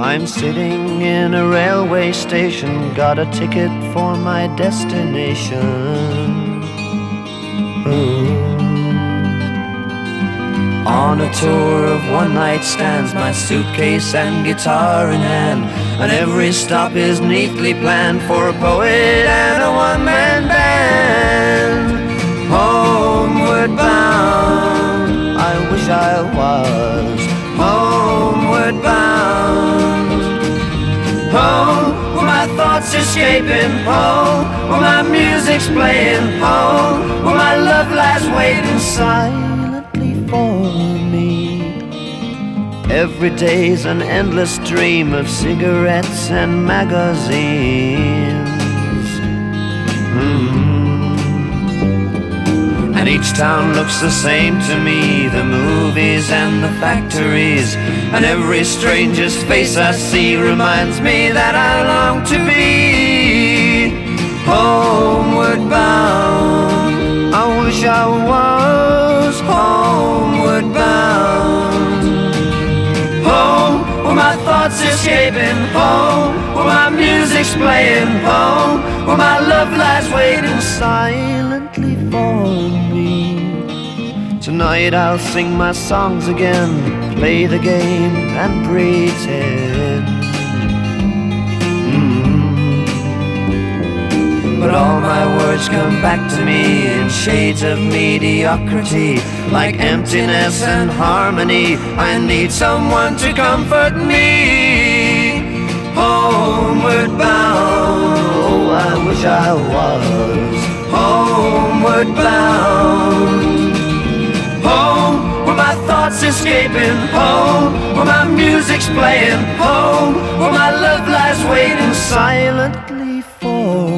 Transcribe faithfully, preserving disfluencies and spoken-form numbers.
I'm sitting in a railway station, got a ticket for my destination. Ooh. On a tour of one-night stands, my suitcase and guitar in hand, and every stop is neatly planned for a poet and a one-man band. Homeward bound, I wish I was homeward bound. Home, where my thoughts escaping, home, where my music's playing, home, where my love lies waiting silently for me. Every day's an endless dream of cigarettes and magazines. mm. And each town looks the same to me, the movies and the factories, and every stranger's face I see reminds me that I long to be homeward bound. I wish I was homeward bound. Home, where my thoughts escaping, home, where my music's playing, home, where my love lies waiting silently for me. Tonight I'll sing my songs again, play the game and pretend. mm. But all my words come back to me in shades of mediocrity, like emptiness and harmony. I need someone to comfort me. Homeward bound, oh, I wish I was homeward bound. Home, where my thoughts escaping, home, where my music's playing, home, where my love lies waiting silently for